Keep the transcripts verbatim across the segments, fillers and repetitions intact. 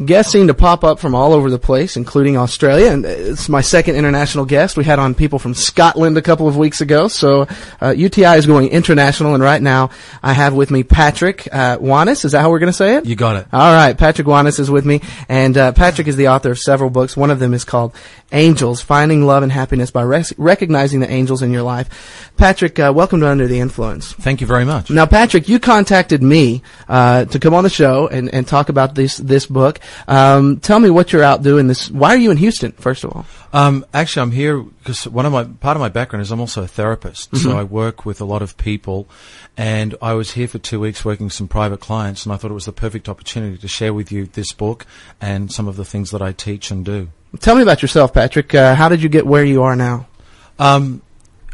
guests seem to pop up from all over the place, including Australia, and it's my second international guest. We had on people from Scotland a couple of weeks ago, so uh, U T I is going international, and right now I have with me Patrick uh, Wanis. Is that how we're going to say it? You got it. All right, Patrick Wanis is with me, and uh, Patrick is the author of several books. One of them is called Angels, Finding Love and Happiness by Rec- Recognizing the Angels in Your Life. Patrick, uh, welcome to Under the Influence. Thank you very much. Now, Patrick, you contacted me uh, to come on the show and, and talk about this this book. Um, tell me what you're out doing. This. Why are you in Houston, first of all? Um, actually, I'm here because one of my part of my background is I'm also a therapist, mm-hmm. so I work with a lot of people, and I was here for two weeks working with some private clients, and I thought it was the perfect opportunity to share with you this book and some of the things that I teach and do. Tell me about yourself, Patrick. Uh, how did you get where you are now? Um,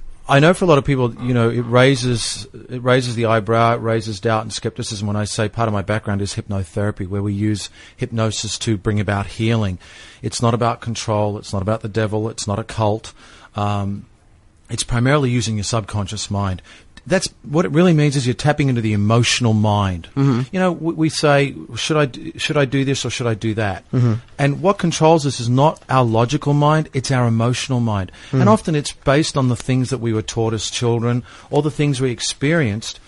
I know for a lot of people, you know, it raises it raises the eyebrow, it raises doubt and skepticism when I say part of my background is hypnotherapy, where we use hypnosis to bring about healing. It's not about control, it's not about the devil, it's not a cult. Um, it's primarily using your subconscious mind. That's what it really means is you're tapping into the emotional mind. Mm-hmm. You know, we, we say, should I, do, should I do this or should I do that? Mm-hmm. And what controls us is not our logical mind, it's our emotional mind. Mm-hmm. And often it's based on the things that we were taught as children or the things we experienced,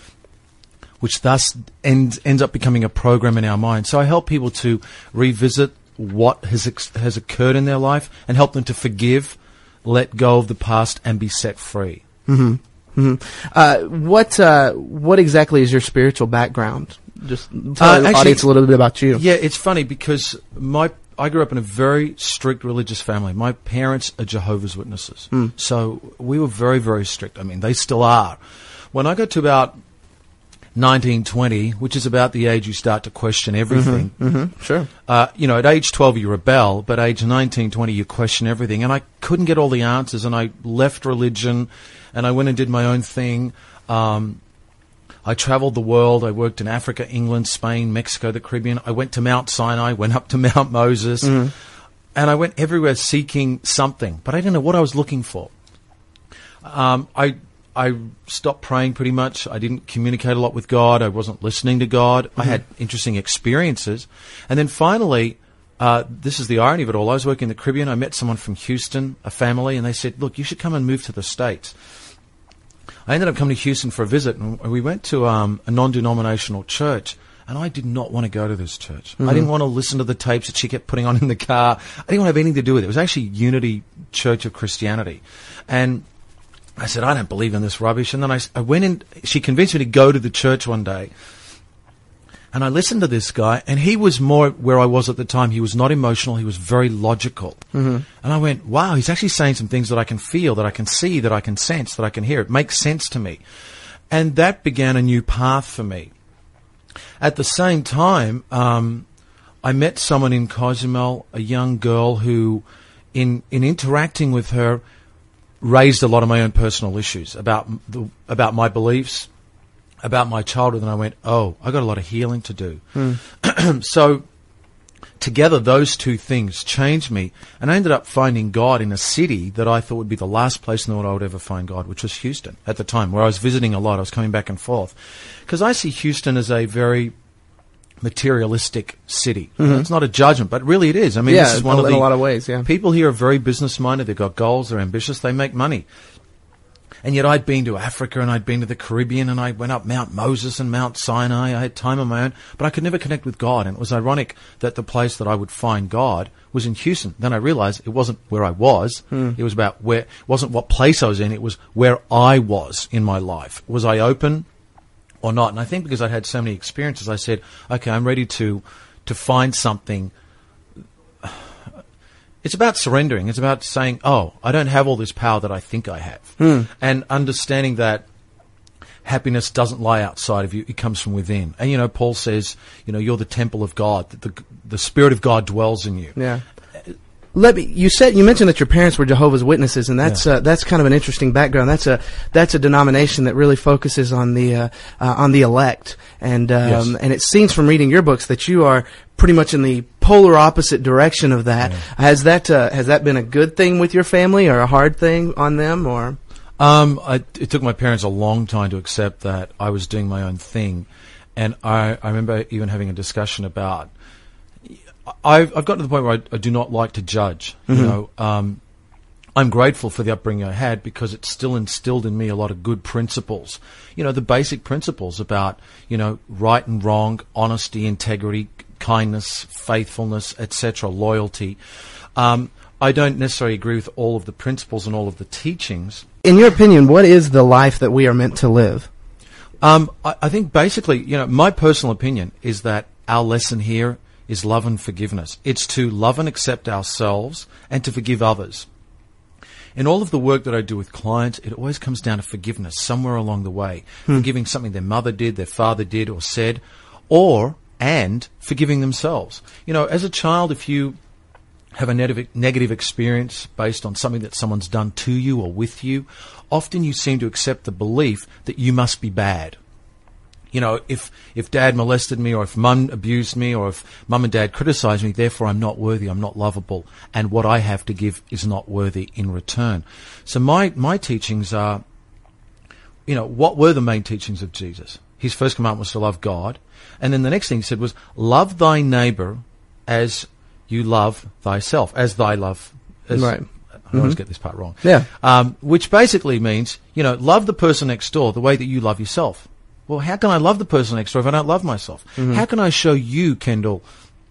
which thus ends, ends up becoming a program in our mind. So I help people to revisit what has, ex- has occurred in their life and help them to forgive, let go of the past and be set free. Mm-hmm. Mm-hmm. Uh, what uh, what exactly is your spiritual background? Just tell uh, the actually, audience a little bit about you. Yeah, it's funny because my I grew up in a very strict religious family. My parents are Jehovah's Witnesses, mm. so we were very, very strict. I mean, they still are. When I got to about nineteen, twenty, which is about the age you start to question everything. Mm-hmm, mm-hmm, sure. Uh, you know, at age twelve you rebel, but age nineteen, twenty you question everything. And I couldn't get all the answers, and I left religion, and I went and did my own thing. Um, I traveled the world. I worked in Africa, England, Spain, Mexico, the Caribbean. I went to Mount Sinai, went up to Mount Moses, mm-hmm. and I went everywhere seeking something, but I didn't know what I was looking for. Um, I... I stopped praying pretty much. I didn't communicate a lot with God. I wasn't listening to God. Mm-hmm. I had interesting experiences. And then finally, uh, this is the irony of it all. I was working in the Caribbean. I met someone from Houston, a family, and they said, look, you should come and move to the States. I ended up coming to Houston for a visit, and we went to um, a non-denominational church. And I did not want to go to this church. Mm-hmm. I didn't want to listen to the tapes that she kept putting on in the car. I didn't want to have anything to do with it. It was actually Unity Church of Christianity. And I said, I don't believe in this rubbish. And then I, I went in, she convinced me to go to the church one day. And I listened to this guy, and he was more where I was at the time. He was not emotional. He was very logical. Mm-hmm. And I went, wow, he's actually saying some things that I can feel, that I can see, that I can sense, that I can hear. It makes sense to me. And that began a new path for me. At the same time, um, I met someone in Cozumel, a young girl who, in, in interacting with her, raised a lot of my own personal issues about the, about my beliefs, about my childhood, and I went, oh, I got a lot of healing to do. Mm. So together, those two things changed me, and I ended up finding God in a city that I thought would be the last place in the world I would ever find God, which was Houston at the time, where I was visiting a lot. I was coming back and forth. Because I see Houston as a very materialistic city. Mm-hmm. It's not a judgment, but really it is. I mean, yeah, this is one in of the a lot of ways. Yeah, people here are very business-minded. They've got goals. They're ambitious. They make money. And yet I'd been to Africa and I'd been to the Caribbean and I went up Mount Moses and Mount Sinai. I had time on my own, but I could never connect with God. And it was ironic that the place that I would find God was in Houston. Then I realized it wasn't where I was. Hmm. It was about where, it wasn't what place I was in. It was where I was in my life. Was I open or not? And I think because I'd had so many experiences, I said, okay, I'm ready to, to find something. It's about surrendering. It's about saying, oh, I don't have all this power that I think I have. Hmm. And understanding that happiness doesn't lie outside of you. It comes from within. And, you know, Paul says, you know, you're the temple of God. That the, the Spirit of God dwells in you. Yeah. Let me, you said, you mentioned that your parents were Jehovah's Witnesses, and that's, yeah. uh, that's kind of an interesting background. That's a, that's a denomination that really focuses on the, uh, uh on the elect. And, um, yes. and it seems from reading your books that you are pretty much in the polar opposite direction of that. Yeah. Has that, uh, has that been a good thing with your family or a hard thing on them, or? Um, I, it took my parents a long time to accept that I was doing my own thing. And I, I remember even having a discussion about, I've, I've got to the point where I, I do not like to judge. Mm-hmm. You know, um, I'm grateful for the upbringing I had because it still instilled in me a lot of good principles. You know, the basic principles about, you know, right and wrong, honesty, integrity, kindness, faithfulness, et cetera, loyalty. Um, I don't necessarily agree with all of the principles and all of the teachings. In your opinion, what is the life that we are meant to live? Um, I, I think basically, you know, my personal opinion is that our lesson here is love and forgiveness. It's to love and accept ourselves and to forgive others. In all of the work that I do with clients, it always comes down to forgiveness somewhere along the way. Hmm. Forgiving something their mother did, their father did or said, or, and forgiving themselves. You know, as a child, if you have a negative, negative experience based on something that someone's done to you or with you, often you seem to accept the belief that you must be bad. You know, if, if dad molested me or if mum abused me or if mum and dad criticized me, therefore I'm not worthy, I'm not lovable, and what I have to give is not worthy in return. So my, my teachings are, you know, what were the main teachings of Jesus? His first commandment was to love God. And then the next thing he said was, love thy neighbor as you love thyself, as thy love. As, right. I mm-hmm. always get this part wrong. Yeah. Um, which basically means, you know, love the person next door the way that you love yourself. Well, how can I love the person next door if I don't love myself? Mm-hmm. How can I show you, Kendall,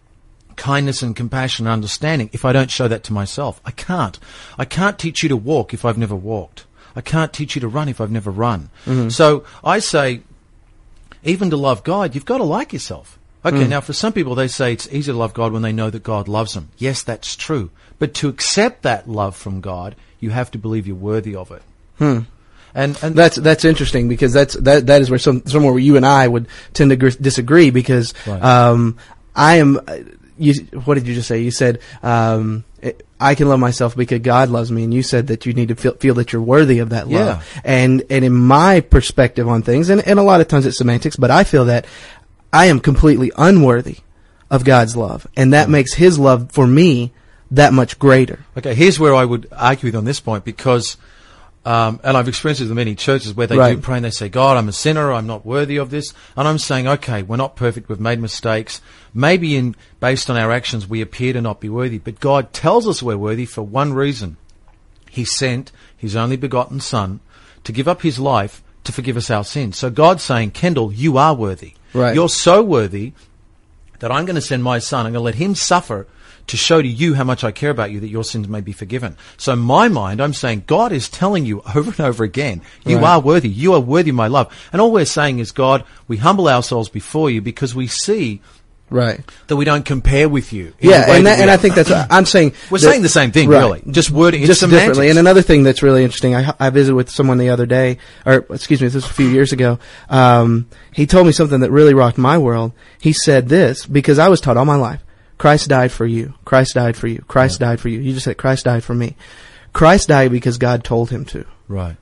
kindness and compassion and understanding if I don't show that to myself? I can't. I can't teach you to walk if I've never walked. I can't teach you to run if I've never run. Mm-hmm. So I say, even to love God, you've got to like yourself. Okay, mm. Now for some people they say it's easy to love God when they know that God loves them. Yes, that's true. But to accept that love from God, you have to believe you're worthy of it. Hmm. And, and that's that's interesting because that's that that is where some somewhere where you and I would tend to gr- disagree because right. um, I am. You, what did you just say? You said um, it, I can love myself because God loves me, and you said that you need to feel, feel that you're worthy of that love. Yeah. And and in my perspective on things, and, and a lot of times it's semantics, but I feel that I am completely unworthy of God's love, and that mm. makes His love for me that much greater. Okay, here's where I would argue with on this point because. Um, and I've experienced this in many churches where they right. do pray and they say, God, I'm a sinner, I'm not worthy of this. And I'm saying, okay, we're not perfect, we've made mistakes. Maybe in based on our actions we appear to not be worthy, but God tells us we're worthy for one reason. He sent His only begotten Son to give up His life to forgive us our sins. So God's saying, Kendall, you are worthy. Right. You're so worthy that I'm going to send my Son, I'm going to let Him suffer to show to you how much I care about you, that your sins may be forgiven. So in my mind, I'm saying God is telling you over and over again, you right. are worthy. You are worthy of my love. And all we're saying is, God, we humble ourselves before you because we see right. that we don't compare with you. Yeah, and that, and I think that's, I'm saying... We're that, saying the same thing, right. really. Just wording, just differently. And another thing that's really interesting, I, I visited with someone the other day, or excuse me, this was a few years ago. Um, he told me something that really rocked my world. He said this, because I was taught all my life, Christ died for you. Christ died for you. Christ yeah. died for you. You just said Christ died for me. Christ died because God told him to. Right.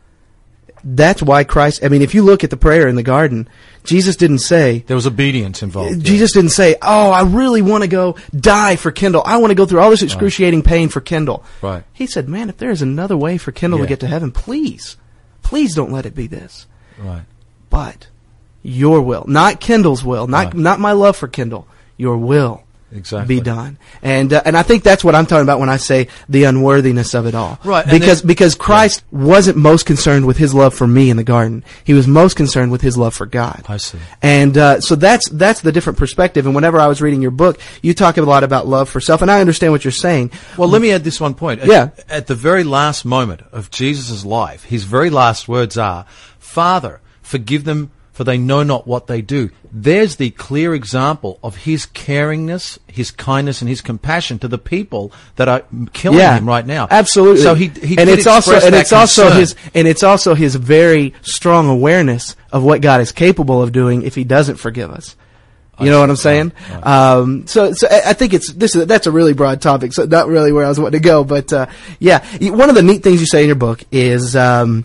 That's why Christ, I mean, if you look at the prayer in the garden, Jesus didn't say... There was obedience involved. Jesus yeah. didn't say, oh, I really want to go die for Kendall. I want to go through all this excruciating right. pain for Kendall. Right. He said, man, if there is another way for Kendall yeah. to get to heaven, please, please don't let it be this. Right. But your will, not Kendall's will, not right. not my love for Kendall, your will. Exactly. Be done. And uh, and I think that's what I'm talking about when I say the unworthiness of it all. Right. Because then, because Christ yeah. wasn't most concerned with His love for me in the garden. He was most concerned with His love for God. I see. And uh, so that's that's the different perspective. And whenever I was reading your book, you talk a lot about love for self, and I understand what you're saying. Well, let me add this one point. At, yeah. At the very last moment of Jesus' life, His very last words are, Father, forgive them, for they know not what they do. There's the clear example of His caringness, His kindness, and His compassion to the people that are killing yeah, Him right now. Absolutely. So he, he and did it's also and it's concern. also His and it's also His very strong awareness of what God is capable of doing if He doesn't forgive us. You I know what I'm saying? Right, right. Um, so, so I think it's this. Is, that's a really broad topic, so not really where I was wanting to go. But uh, yeah, one of the neat things you say in your book is. Um,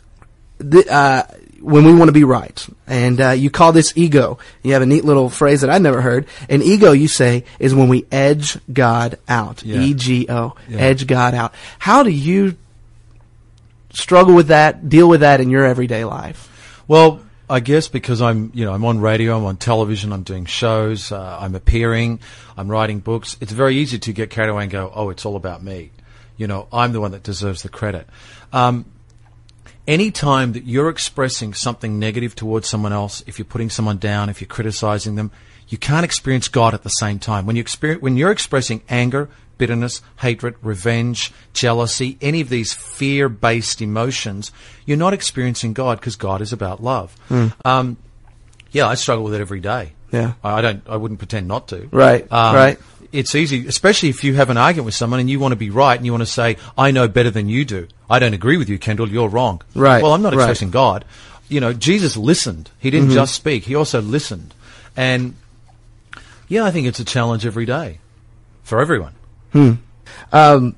the, uh, when we want to be right. And uh, you call this ego. You have a neat little phrase that I never heard. And ego, you say, is when we edge God out. Yeah. E G O. Yeah. Edge God out. How do you struggle with that, deal with that in your everyday life? Well, I guess because I'm, you know, I'm on radio, I'm on television, I'm doing shows, uh, I'm appearing, I'm writing books. It's very easy to get carried away and go, oh, it's all about me. You know, I'm the one that deserves the credit. Um, any time that you're expressing something negative towards someone else, if you're putting someone down, if you're criticizing them, you can't experience God at the same time. When you experience, when you're expressing anger, bitterness, hatred, revenge, jealousy, any of these fear-based emotions, you're not experiencing God, because God is about love. Mm. Um, yeah, I struggle with it every day. Yeah, I, I don't. I wouldn't pretend not to. Right. Um, right. It's easy, especially if you have an argument with someone and you want to be right and you want to say, I know better than you do. I don't agree with you, Kendall. You're wrong. Right. Well, I'm not right. expressing God. You know, Jesus listened. He didn't mm-hmm. just speak. He also listened. And yeah, I think it's a challenge every day for everyone. Hmm. Um,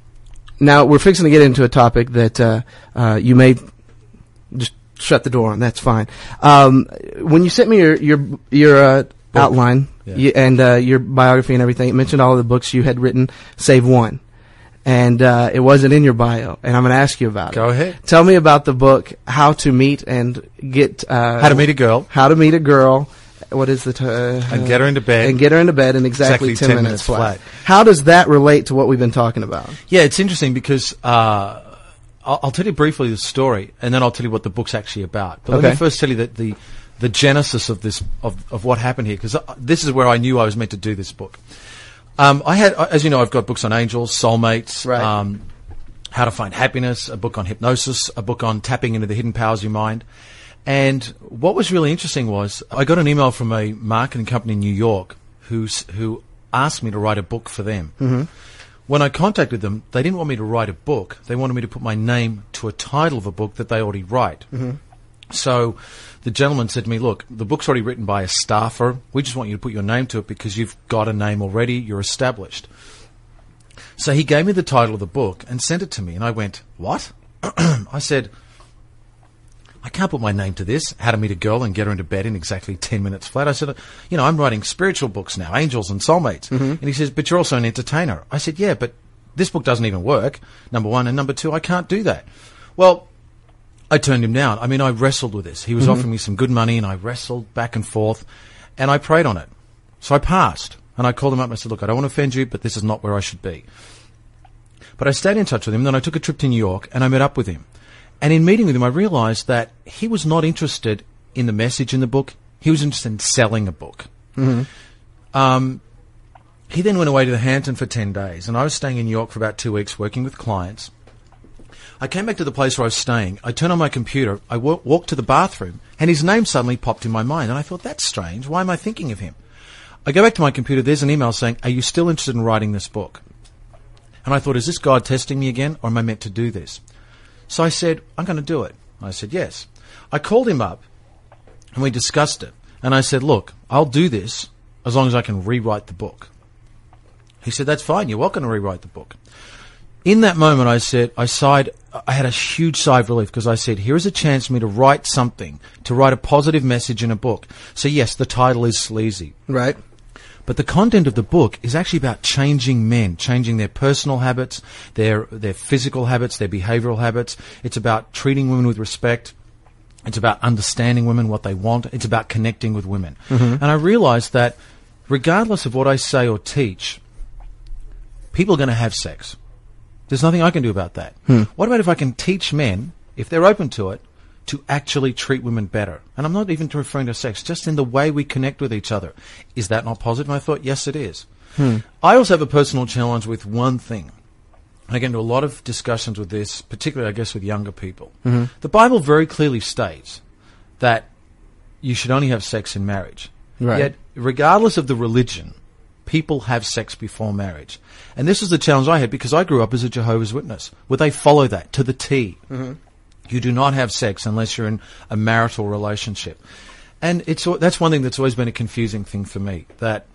now we're fixing to get into a topic that uh, uh, you may just shut the door on. That's fine. Um, when you sent me your your your uh, outline yeah. you, and uh, your biography and everything, it mentioned all of the books you had written, save one, and uh, it wasn't in your bio. And I'm going to ask you about Go it. Go ahead. Tell me about the book, How to Meet and Get uh, How to Meet a Girl. How to Meet a Girl. What is the t- uh, and get her into bed and get her into bed in exactly, exactly ten, ten minutes, minutes flat. How does that relate to what we've been talking about? Yeah, it's interesting because uh, I'll, I'll tell you briefly the story, and then I'll tell you what the book's actually about. But okay. let me first tell you that the the genesis of this of, of what happened here, because this is where I knew I was meant to do this book. Um, I had, as you know, I've got books on angels, soulmates, right. um, how to find happiness, a book on hypnosis, a book on tapping into the hidden powers of your mind. And what was really interesting was I got an email from a marketing company in New York who's, who asked me to write a book for them. Mm-hmm. When I contacted them, they didn't want me to write a book. They wanted me to put my name to a title of a book that they already write. Mm-hmm. So the gentleman said to me, look, the book's already written by a staffer. We just want you to put your name to it because you've got a name already. You're established. So he gave me the title of the book and sent it to me. And I went, what? I said, I can't put my name to this, How to Meet a Girl and Get Her into Bed in exactly ten minutes flat. I said, you know, I'm writing spiritual books now, angels and soulmates. Mm-hmm. And he says, but you're also an entertainer. I said, yeah, but this book doesn't even work, number one. And number two, I can't do that. Well, I turned him down. I mean, I wrestled with this. He was mm-hmm. offering me some good money, and I wrestled back and forth, and I prayed on it. So I passed. And I called him up and I said, look, I don't want to offend you, but this is not where I should be. But I stayed in touch with him. Then I took a trip to New York, and I met up with him. And in meeting with him, I realized that he was not interested in the message in the book. He was interested in selling a book. Mm-hmm. Um, he then went away to the Hampton for ten days, and I was staying in New York for about two weeks working with clients. I came back to the place where I was staying. I turned on my computer. I w- walked to the bathroom, and his name suddenly popped in my mind. And I thought, that's strange. Why am I thinking of him? I go back to my computer. There's an email saying, are you still interested in writing this book? And I thought, is this God testing me again, or am I meant to do this? So I said, I'm going to do it. I said, yes. I called him up, and we discussed it. And I said, look, I'll do this as long as I can rewrite the book. He said, that's fine. You're welcome to rewrite the book. In that moment, I said, I sighed, I had a huge sigh of relief because I said, here is a chance for me to write something, to write a positive message in a book. So yes, the title is sleazy. Right. But the content of the book is actually about changing men, changing their personal habits, their their physical habits, their behavioral habits. It's about treating women with respect. It's about understanding women, what they want. It's about connecting with women. Mm-hmm. And I realized that regardless of what I say or teach, people are going to have sex. There's nothing I can do about that. Hmm. What about if I can teach men, if they're open to it, to actually treat women better? And I'm not even referring to sex, just in the way we connect with each other. Is that not positive? And I thought, yes, it is. Hmm. I also have a personal challenge with one thing. And I get into a lot of discussions with this, particularly, I guess, with younger people. Mm-hmm. The Bible very clearly states that you should only have sex in marriage. Right. Yet, regardless of the religion, people have sex before marriage. And this is the challenge I had because I grew up as a Jehovah's Witness, where they follow that to the T. Mm-hmm. You do not have sex unless you're in a marital relationship. And it's that's one thing that's always been a confusing thing for me, that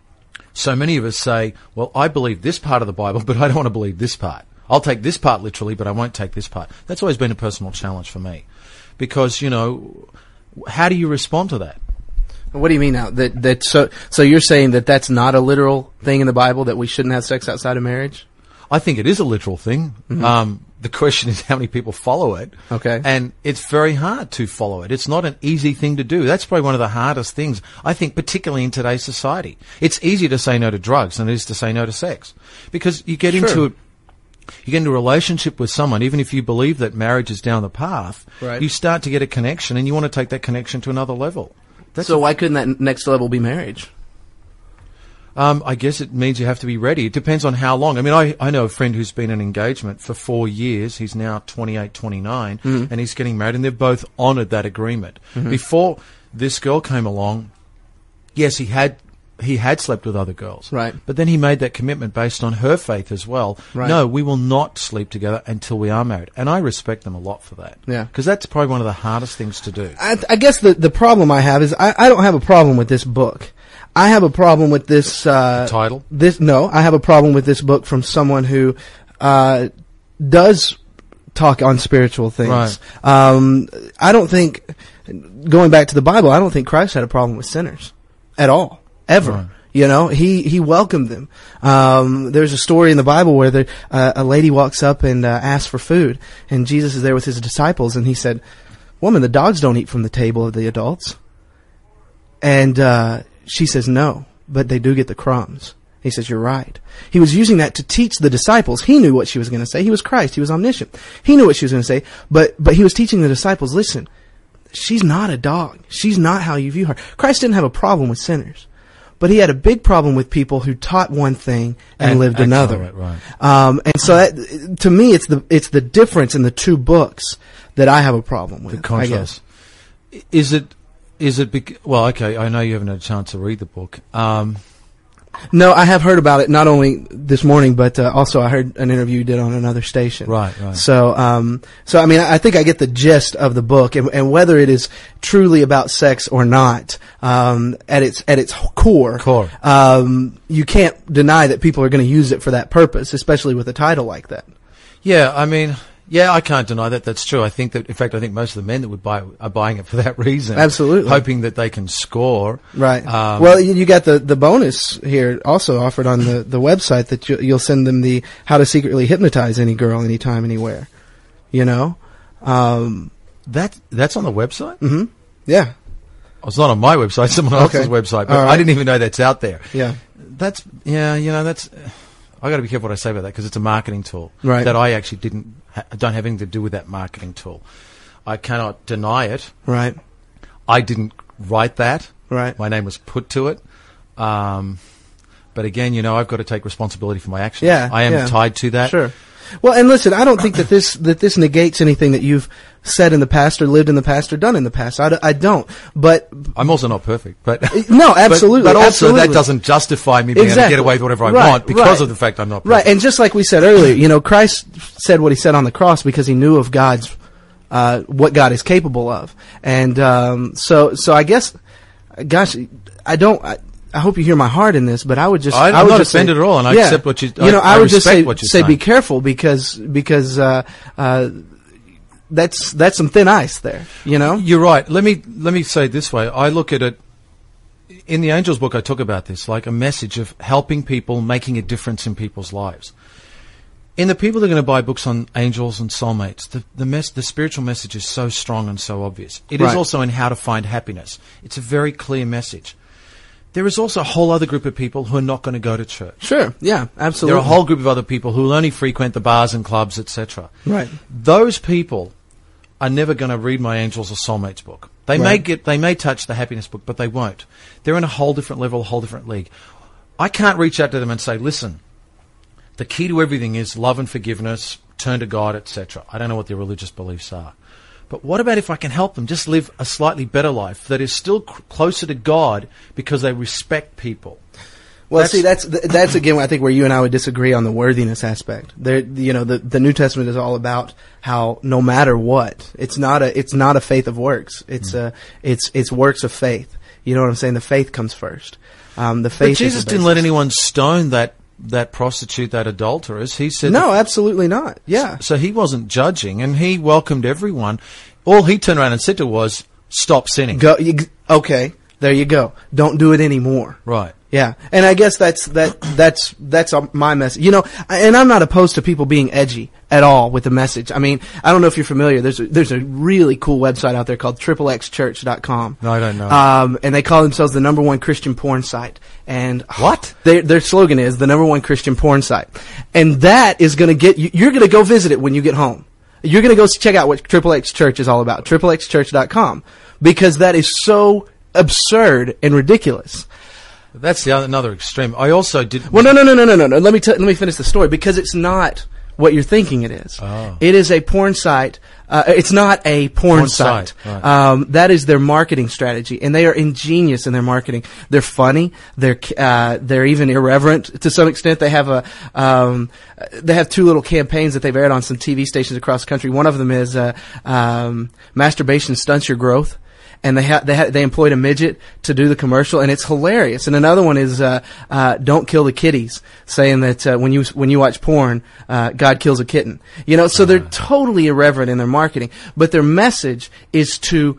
so many of us say, well, I believe this part of the Bible, but I don't want to believe this part. I'll take this part literally, but I won't take this part. That's always been a personal challenge for me. Because, you know, how do you respond to that? What do you mean now? That that so so you're saying that that's not a literal thing in the Bible, that we shouldn't have sex outside of marriage? I think it is a literal thing. Mm-hmm. Um, the question is how many people follow it. Okay. And it's very hard to follow it. It's not an easy thing to do. That's probably one of the hardest things, I think, particularly in today's society. It's easier to say no to drugs than it is to say no to sex. Because you get Sure. into it. You get into a relationship with someone, even if you believe that marriage is down the path, Right. you start to get a connection and you want to take that connection to another level. That's So why couldn't that next level be marriage? Um, I guess it means you have to be ready. It depends on how long. I mean, I, I know a friend who's been in engagement for four years. He's now twenty-eight, twenty-nine, Mm-hmm. and he's getting married, and they've both honoured that agreement. Mm-hmm. Before this girl came along, yes, he had he had slept with other girls. Right. But then he made that commitment based on her faith as well. Right. No, we will not sleep together until we are married. And I respect them a lot for that. Yeah. Because that's probably one of the hardest things to do. I, I guess the, the problem I have is I, I don't have a problem with this book. I have a problem with this uh, Title? This no, I have a problem with this book from someone who uh, does talk on spiritual things. Right. Um, I don't think, going back to the Bible, I don't think Christ had a problem with sinners at all, ever. Right. You know, he, he welcomed them. Um, there's a story in the Bible where the, uh, a lady walks up and uh, asks for food, and Jesus is there with his disciples, and he said, "Woman, the dogs don't eat from the table of the adults." And uh, she says, "No, but they do get the crumbs." He says, "You're right." He was using that to teach the disciples. He knew what she was going to say. He was Christ. He was omniscient. He knew what she was going to say, but but he was teaching the disciples, listen, she's not a dog. She's not how you view her. Christ didn't have a problem with sinners, but he had a big problem with people who taught one thing and, And lived acted another. on it, right. Um, and so that, to me, it's the it's the difference in the two books that I have a problem with. The contrast. Is it, is it, bec- well, okay, I know you haven't had a chance to read the book. Um, No, I have heard about it not only this morning, but uh, also I heard an interview you did on another station. Right, right. So, um, so I mean, I think I get the gist of the book, and, and whether it is truly about sex or not, um, at its at its core, Core. Um, you can't deny that people are going to use it for that purpose, especially with a title like that. yeah, I mean, yeah, I can't deny that. That's true. I think that, in fact, I think most of the men that would buy it are buying it for that reason. Absolutely. Hoping that they can score. Right. Um, well, you, you got the, the bonus here also offered on the, the website that you, you'll send them the how to secretly hypnotize any girl anytime, anywhere. You know? Um, that, that's on the website? hmm Yeah. Oh, it's not on my website, someone else's Okay. website, but All right. I didn't even know that's out there. Yeah. That's, yeah, you know, that's, I got to be careful what I say about that because it's a marketing tool. Right. That I actually didn't, ha- don't have anything to do with that marketing tool. I cannot deny it. Right. I didn't write that. Right. My name was put to it. Um, but again, you know, I've got to take responsibility for my actions. Yeah. I am yeah. tied to that. Sure. Well, and listen, I don't think that this that this negates anything that you've said in the past or lived in the past or done in the past. I, d- I don't. But I'm also not perfect, but no, absolutely. But, but also absolutely. that doesn't justify me being able to Exactly. get away with whatever I Right, want because right. of the fact I'm not perfect. Right, and just like we said earlier, you know, Christ said what he said on the cross because he knew of God's, uh, what God is capable of. And, um, so, so I guess, gosh, I don't, I, I hope you hear my heart in this, but I would just, I- I'm I would not just offended say, at all, and I yeah, accept what you- you know, I- I, I would just respect say, what you're say saying. be careful because, because, uh, uh, that's, that's some thin ice there, you know? You're right. Let me let me say it this way. I look at it in the Angels book. I talk about this like a message of helping people, making a difference in people's lives. In the people that are going to buy books on angels and soulmates, the the, mess, the spiritual message is so strong and so obvious. It is Right. also in how to find happiness. It's a very clear message. There is also a whole other group of people who are not going to go to church. Sure, yeah, absolutely. There are a whole group of other people who will only frequent the bars and clubs, et cetera. Right. Those people are never going to read my Angels or Soulmates book. They may Right. get, they may touch the happiness book, but they won't. They're in a whole different level, a whole different league. I can't reach out to them and say, listen, the key to everything is love and forgiveness, turn to God, et cetera. I don't know what their religious beliefs are. But what about if I can help them just live a slightly better life that is still c- closer to God because they respect people? Well, That's- see, that's th- that's again, I think, where you and I would disagree on the worthiness aspect. There, you know, the the New Testament is all about how no matter what, it's not a it's not a faith of works. It's a it's it's works of faith. You know what I'm saying? The faith comes first. Um, the faith. But is Jesus the didn't let basis. anyone stone that that prostitute, that adulteress. He said No, absolutely not. Yeah. So he wasn't judging, and he welcomed everyone. All he turned around and said to her was, "Stop sinning." Go. You, okay. There you go. Don't do it anymore. Right. Yeah, and I guess that's that that's that's my message. You know, and I'm not opposed to people being edgy at all with the message. I mean, I don't know if you're familiar. There's a, there's a really cool website out there called triple x church dot com. No, I don't know. Um, and they call themselves the number one Christian porn site. And what? They, their slogan is the number one Christian porn site. And that is going to get you. You're going to go visit it when you get home. You're going to go check out what Triple X Church is all about. triple x church dot com, because that is so absurd and ridiculous. That's the other, another extreme. I also did. Well, no, no, no, no, no, no, no. Let me t- let me finish the story, because it's not what you're thinking it is. Oh. It is a porn site. Uh, it's not a porn, Porn site. site, right. Um, that is their marketing strategy, and they are ingenious in their marketing. They're funny. They're uh, they're even irreverent to some extent. They have a um, they have two little campaigns that they've aired on some T V stations across the country. One of them is uh, um, masturbation stunts your growth. And they ha- they ha- they employed a midget to do the commercial, and it's hilarious. And another one is uh, uh, "Don't kill the kitties," saying that uh, when you when you watch porn, uh, God kills a kitten. You know, so they're totally irreverent in their marketing, but their message is to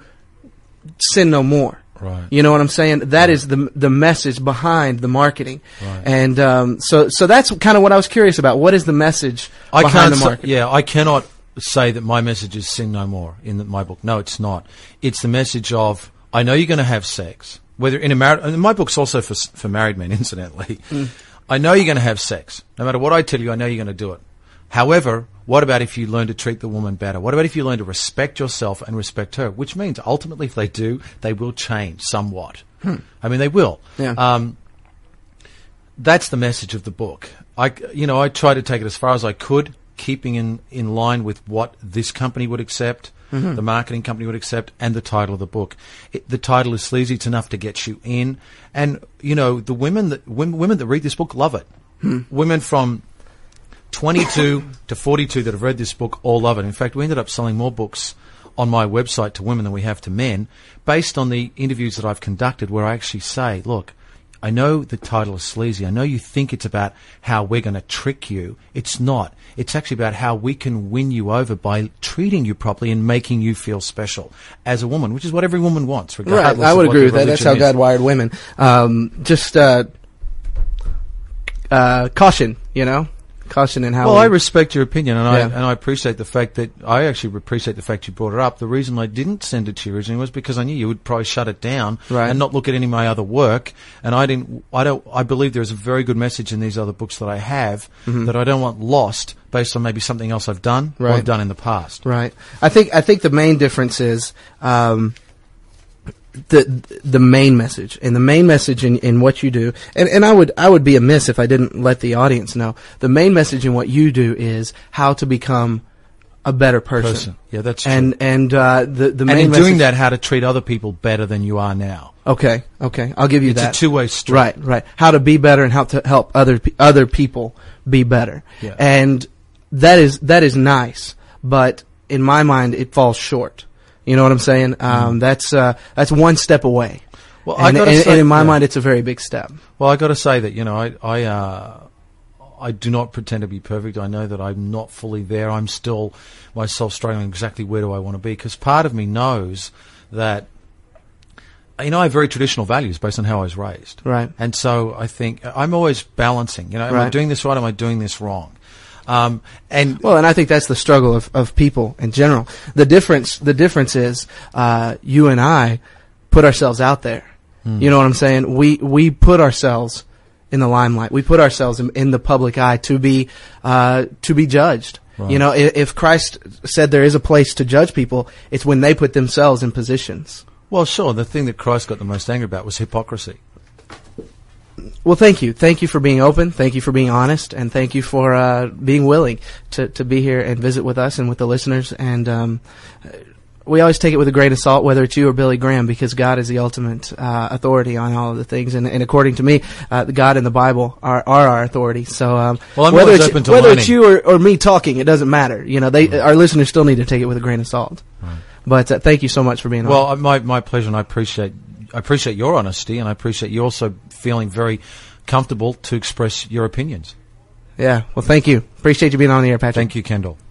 sin no more. Right. You know what I'm saying? That right. is the the message behind the marketing. Right. And um, so so that's kind of what I was curious about. What is the message I behind can't the marketing? Say, yeah, I cannot say that my message is sin no more in the, my book. No, it's not. It's the message of, I know you're going to have sex, whether in a married, and my book's also for for married men, incidentally. Mm. I know you're going to have sex. No matter what I tell you, I know you're going to do it. However, what about if you learn to treat the woman better? What about if you learn to respect yourself and respect her? Which means ultimately, if they do, they will change somewhat. Hmm. I mean, they will. Yeah. Um, that's the message of the book. I, you know, I try to take it as far as I could, keeping in, in line with what this company would accept, mm-hmm. the marketing company would accept, and the title of the book. It, the title is sleazy. It's enough to get you in. And, you know, the women that women, women that read this book love it. Hmm. Women from twenty-two to forty-two that have read this book all love it. In fact, we ended up selling more books on my website to women than we have to men, based on the interviews that I've conducted, where I actually say, look, I know the title is sleazy. I know you think it's about how we're going to trick you. It's not. It's actually about how we can win you over by treating you properly and making you feel special as a woman, which is what every woman wants. Right. I would agree with that. That's how God wired women. Um, just uh, uh, caution, you know? Caution in how well, we, I respect your opinion, and yeah. I and I appreciate the fact that I actually appreciate the fact you brought it up. The reason I didn't send it to you originally was because I knew you would probably shut it down right. and not look at any of my other work. And I didn't. I don't. I believe there is a very good message in these other books that I have mm-hmm. that I don't want lost based on maybe something else I've done right. or I've done in the past. Right. I think. I think the main difference is. Um, the the main message and the main message in, in what you do, and, and I would I would be amiss if I didn't let the audience know the main message in what you do is how to become a better person. person. Yeah, that's true. And and uh, the the and main in message, doing that, how to treat other people better than you are now. Okay, okay, I'll give you it's that. It's a two-way street. Right, right. How to be better and how to help other pe- other people be better. Yeah. And that is that is nice, but in my mind, it falls short. You know what I'm saying? Um, mm. That's uh, that's one step away. Well, and, I gotta and, say, and in my yeah. mind, it's a very big step. Well, I got to say that you know I I uh, I do not pretend to be perfect. I know that I'm not fully there. I'm still myself struggling exactly where do I want to be, because part of me knows that you know I have very traditional values based on how I was raised. Right. And so I think I'm always balancing. You know, am right. I doing this right? Am I doing this wrong? Um, and well, and I think that's the struggle of, of people in general. The difference, the difference is, uh, you and I put ourselves out there. Mm. You know what I'm saying? We, we put ourselves in the limelight. We put ourselves in, in the public eye to be, uh, to be judged. Right. You know, if, if Christ said there is a place to judge people, it's when they put themselves in positions. Well, sure. The thing that Christ got the most angry about was hypocrisy. Well, thank you. Thank you for being open. Thank you for being honest. And thank you for uh, being willing to, to be here and visit with us and with the listeners. And um, we always take it with a grain of salt, whether it's you or Billy Graham, because God is the ultimate uh, authority on all of the things. And, and according to me, uh, God and the Bible are, are our authority. So um, well, I'm whether, always it's, open to whether learning. it's you or, or me talking, it doesn't matter. You know, they right. our listeners still need to take it with a grain of salt. Right. But uh, thank you so much for being well, on. Well, my, my pleasure, and I appreciate I appreciate your honesty, and I appreciate you also feeling very comfortable to express your opinions. Yeah. Well, thank you. Appreciate you being on the air, Patrick. Thank you, Kendall.